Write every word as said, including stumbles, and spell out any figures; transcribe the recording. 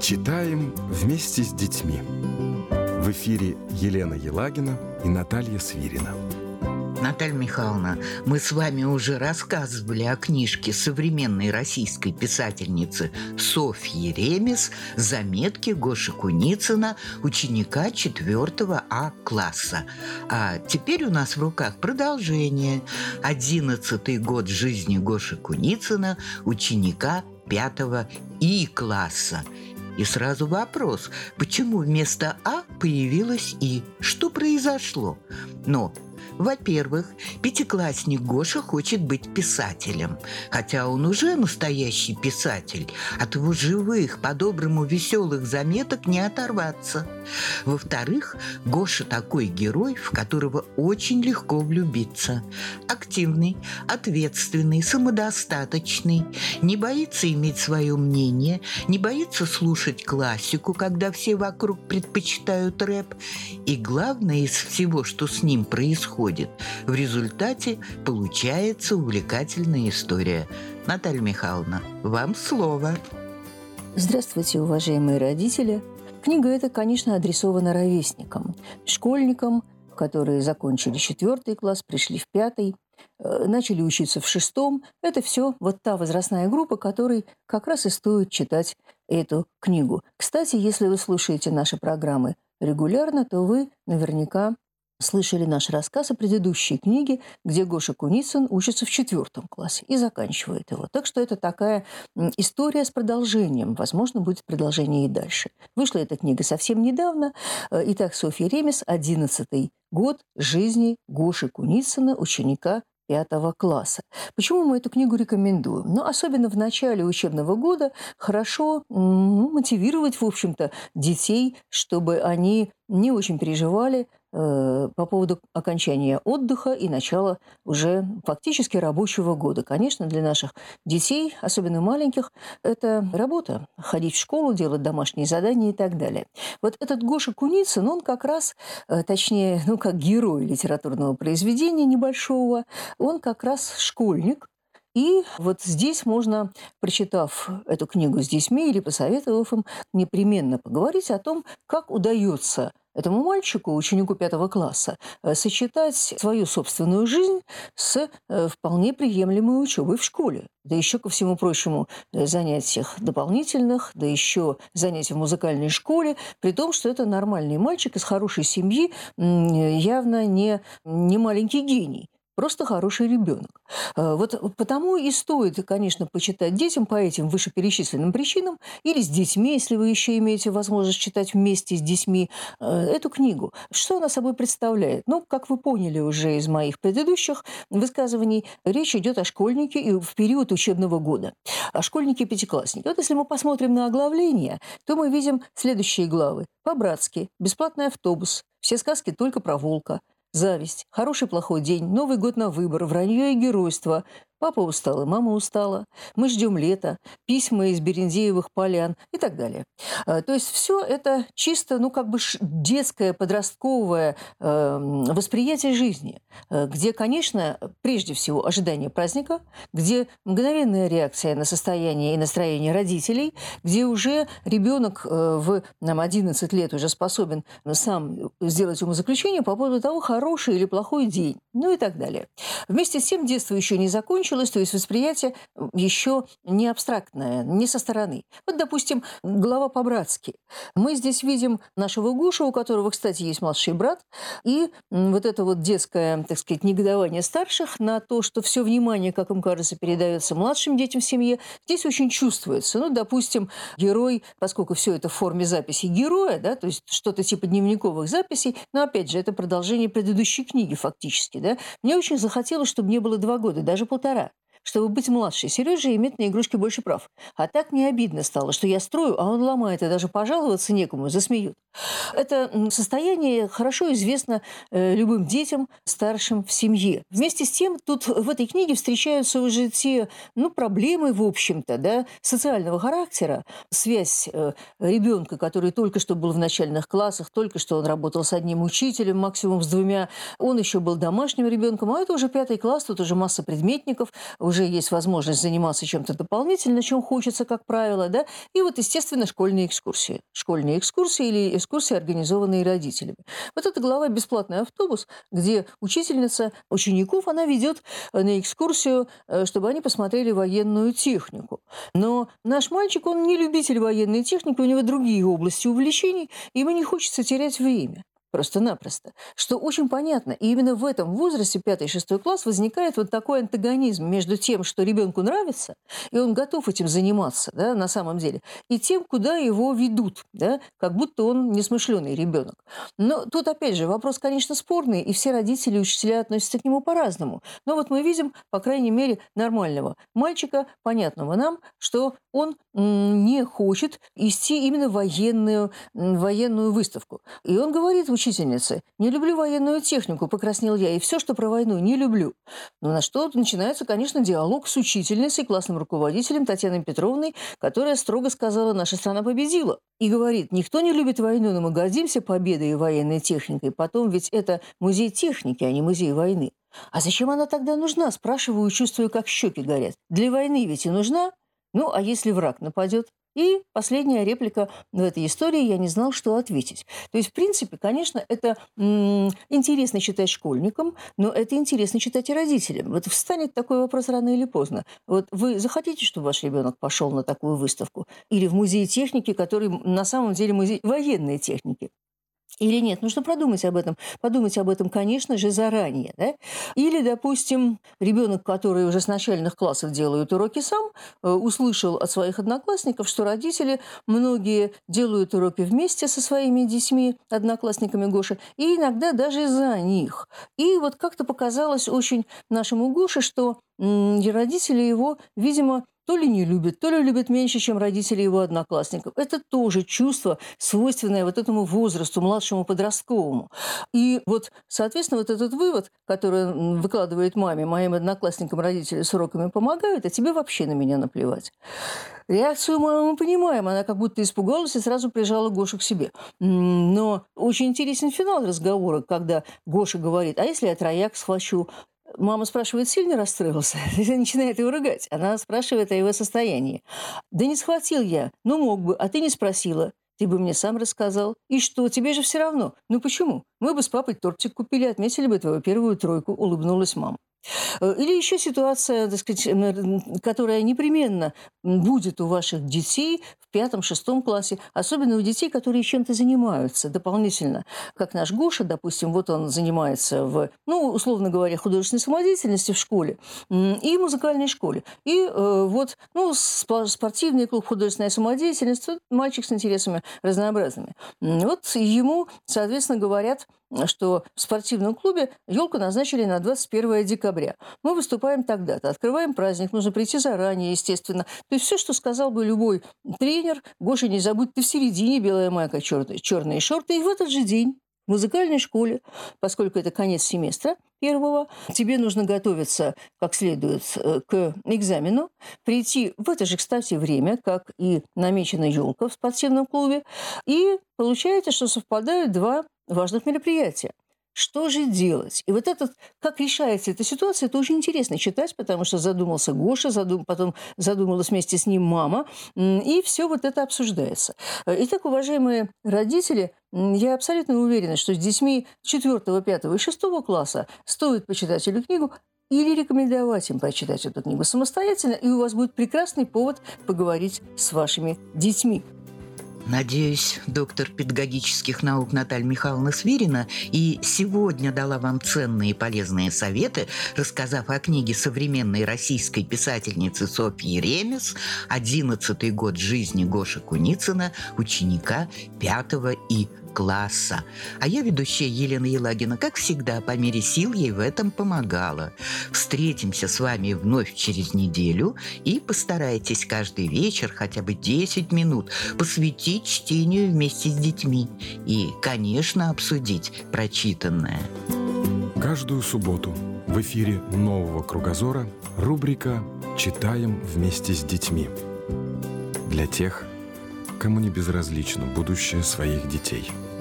Читаем вместе с детьми. В эфире Елена Елагина и Наталья Свирина. Наталья Михайловна, мы с вами уже рассказывали о книжке современной российской писательницы Софьи Ремес «Заметки Гоши Куницына, ученика четвертого А класса». А теперь у нас в руках продолжение. Одиннадцатый год жизни Гоши Куницына, ученика пятого И класса. И сразу вопрос, почему вместо А появилось И? Что произошло? Но... Во-первых, пятиклассник Гоша хочет быть писателем, хотя он уже настоящий писатель. От его живых, по-доброму веселых заметок не оторваться. Во-вторых, Гоша такой герой, в которого очень легко влюбиться. Активный, ответственный, самодостаточный, не боится иметь свое мнение, не боится слушать классику, когда все вокруг предпочитают рэп. И главное из всего, что с ним происходит, в результате получается увлекательная история. Наталья Михайловна, вам слово. Здравствуйте, уважаемые родители. Книга эта, конечно, адресована ровесникам, школьникам, которые закончили четвертый класс, пришли в пятый, начали учиться в шестом. Это все вот та возрастная группа, которой как раз и стоит читать эту книгу. Кстати, если вы слушаете наши программы регулярно, то вы наверняка слышали наш рассказ о предыдущей книге, где Гоша Куницын учится в четвертом классе и заканчивает его. Так что это такая история с продолжением. Возможно, будет продолжение и дальше. Вышла эта книга совсем недавно. Итак, Софья Ремес, одиннадцатый год жизни Гоши Куницына, ученика пятого класса. Почему мы эту книгу рекомендуем? Ну, особенно в начале учебного года хорошо ну, мотивировать, в общем-то, детей, чтобы они не очень переживали э, по поводу окончания отдыха и начала уже фактически рабочего года. Конечно, для наших детей, особенно маленьких, это работа. Ходить в школу, делать домашние задания и так далее. Вот этот Гоша Куницын, он как раз, э, точнее, ну, как герой литературного произведения небольшого, он как раз школьник. И вот здесь можно, прочитав эту книгу с детьми или посоветовав им, непременно поговорить о том, как удается этому мальчику, ученику пятого класса, сочетать свою собственную жизнь с вполне приемлемой учебой в школе. Да еще, ко всему прочему, занятиях дополнительных, да еще занятия в музыкальной школе, при том, что это нормальный мальчик из хорошей семьи, явно не, не маленький гений. Просто хороший ребенок. Вот потому и стоит, конечно, почитать детям по этим вышеперечисленным причинам или с детьми, если вы еще имеете возможность читать вместе с детьми эту книгу. Что она собой представляет? Ну, как вы поняли уже из моих предыдущих высказываний, речь идет о школьнике и в период учебного года. О школьнике-пятикласснике. Вот если мы посмотрим на оглавление, то мы видим следующие главы. По-братски, бесплатный автобус, все сказки только про волка. Зависть, хороший-плохой день, Новый год на выбор, вранье и геройство. Папа устал, и мама устала. Мы ждем лета, письма из Берендеевых полян и так далее. То есть все это чисто, ну, как бы детское, подростковое э, восприятие жизни, где, конечно, прежде всего ожидание праздника, где мгновенная реакция на состояние и настроение родителей, где уже ребенок э, в нам, одиннадцать лет уже способен сам сделать умозаключение по поводу того, хороший или плохой день, ну и так далее. Вместе с тем детство еще не закончилось, то есть восприятие еще не абстрактное, не со стороны. Вот, допустим, глава по-братски. Мы здесь видим нашего Гошу, у которого, кстати, есть младший брат, и вот это вот детское, так сказать, негодование старших на то, что все внимание, как им кажется, передается младшим детям в семье, здесь очень чувствуется. Ну, допустим, герой, поскольку все это в форме записи героя, да, то есть что-то типа дневниковых записей, но, опять же, это продолжение предыдущей книги фактически, да. Мне очень захотелось, чтобы мне было два года, даже полтора, чтобы быть младше Сережи и иметь на игрушке больше прав. А так мне обидно стало, что я строю, а он ломает, и даже пожаловаться некому, засмеют. Это состояние хорошо известно любым детям, старшим в семье. Вместе с тем, тут в этой книге встречаются уже те ну, проблемы, в общем-то, да, социального характера. Связь ребенка, который только что был в начальных классах, только что он работал с одним учителем, максимум с двумя, он еще был домашним ребенком, а это уже пятый класс, тут уже масса предметников, уже уже есть возможность заниматься чем-то дополнительно, чем хочется, как правило, да, и вот, естественно, школьные экскурсии. Школьные экскурсии или экскурсии, организованные родителями. Вот эта глава «Бесплатный автобус», где учительница учеников, она ведет на экскурсию, чтобы они посмотрели военную технику. Но наш мальчик, он не любитель военной техники, у него другие области увлечений, и ему не хочется терять время. Просто-напросто. Что очень понятно. И именно в этом возрасте, пятый-шестой класс, возникает вот такой антагонизм между тем, что ребенку нравится, и он готов этим заниматься, да, на самом деле, и тем, куда его ведут, да, как будто он несмышленый ребенок. Но тут, опять же, вопрос, конечно, спорный, и все родители и учителя относятся к нему по-разному. Но вот мы видим, по крайней мере, нормального мальчика, понятного нам, что он м, не хочет идти именно в военную, м, военную выставку. И он говорит учителю, учительницы: «Не люблю военную технику», покраснел я, и все, что про войну, не люблю. Но на что начинается, конечно, диалог с учительницей, классным руководителем Татьяной Петровной, которая строго сказала: «Наша страна победила». И говорит: «Никто не любит войну, но мы гордимся победой и военной техникой. Потом ведь это музей техники, а не музей войны». А зачем она тогда нужна, спрашиваю, чувствую, как щеки горят. Для войны ведь и нужна. Ну, а если враг нападет? И последняя реплика в этой истории: «Я не знал, что ответить». То есть, в принципе, конечно, это м- интересно читать школьникам, но это интересно читать и родителям. Вот встанет такой вопрос рано или поздно. Вот вы захотите, чтобы ваш ребенок пошел на такую выставку? Или в музей техники, который на самом деле музей военной техники? Или нет? Нужно продумать об этом. Подумать об этом, конечно же, заранее. Да? Или, допустим, ребенок, который уже с начальных классов делает уроки сам, услышал от своих одноклассников, что родители многие делают уроки вместе со своими детьми, одноклассниками Гоши, и иногда даже за них. И вот как-то показалось очень нашему Гоше, что м- родители его, видимо, то ли не любят, то ли любят меньше, чем родители его одноклассников. Это тоже чувство, свойственное вот этому возрасту, младшему подростковому. И вот, соответственно, вот этот вывод, который он выкладывает маме: «Моим одноклассникам родители с уроками помогают, а тебе вообще на меня наплевать». Реакцию мамы мы понимаем. Она как будто испугалась и сразу прижала Гошу к себе. Но очень интересен финал разговора, когда Гоша говорит: «А если я трояк схвачу?» Мама спрашивает: «Сильно расстроился?» И начинает его ругать. Она спрашивает о его состоянии. «Да не схватил я. Ну, мог бы, а ты не спросила. Ты бы мне сам рассказал. И что, тебе же все равно. Ну, почему? Мы бы с папой тортик купили, отметили бы твою первую тройку», — улыбнулась мама. Или еще ситуация, так сказать, которая непременно будет у ваших детей в пятом-шестом классе, особенно у детей, которые чем-то занимаются дополнительно. Как наш Гоша, допустим, вот он занимается в, ну, условно говоря, художественной самодеятельности в школе и музыкальной школе. И э, вот, ну, спортивный клуб, художественная самодеятельность, мальчик с интересами разнообразными. Вот ему, соответственно, говорят, что в спортивном клубе елку назначили на двадцать первое декабря. Мы выступаем тогда-то, открываем праздник, нужно прийти заранее, естественно. То есть все, что сказал бы любой тренер: «Гоша, не забудь, ты в середине, белая майка, черные, черные шорты». И в этот же день в музыкальной школе, поскольку это конец семестра первого, тебе нужно готовиться как следует к экзамену, прийти в это же, кстати, время, как и намечена елка в спортивном клубе, и получается, что совпадают два важных мероприятия. Что же делать? И вот этот, как решается эта ситуация, это очень интересно читать, потому что задумался Гоша, задум, потом задумалась вместе с ним мама, и все вот это обсуждается. Итак, уважаемые родители, я абсолютно уверена, что с детьми четвёртого, пятого и шестого класса стоит почитать эту книгу или рекомендовать им прочитать эту книгу самостоятельно, и у вас будет прекрасный повод поговорить с вашими детьми. Надеюсь, доктор педагогических наук Наталья Михайловна Свирина и сегодня дала вам ценные и полезные советы, рассказав о книге современной российской писательницы Софьи Ремес «Одиннадцатый год жизни Гоши Куницына, ученика пятого И класса». А я, ведущая Елена Елагина, как всегда, по мере сил ей в этом помогала. Встретимся с вами вновь через неделю и постарайтесь каждый вечер хотя бы десять минут посвятить чтению вместе с детьми и, конечно, обсудить прочитанное. Каждую субботу в эфире «Нового кругозора» рубрика «Читаем вместе с детьми». Для тех, кому не безразлично будущее своих детей.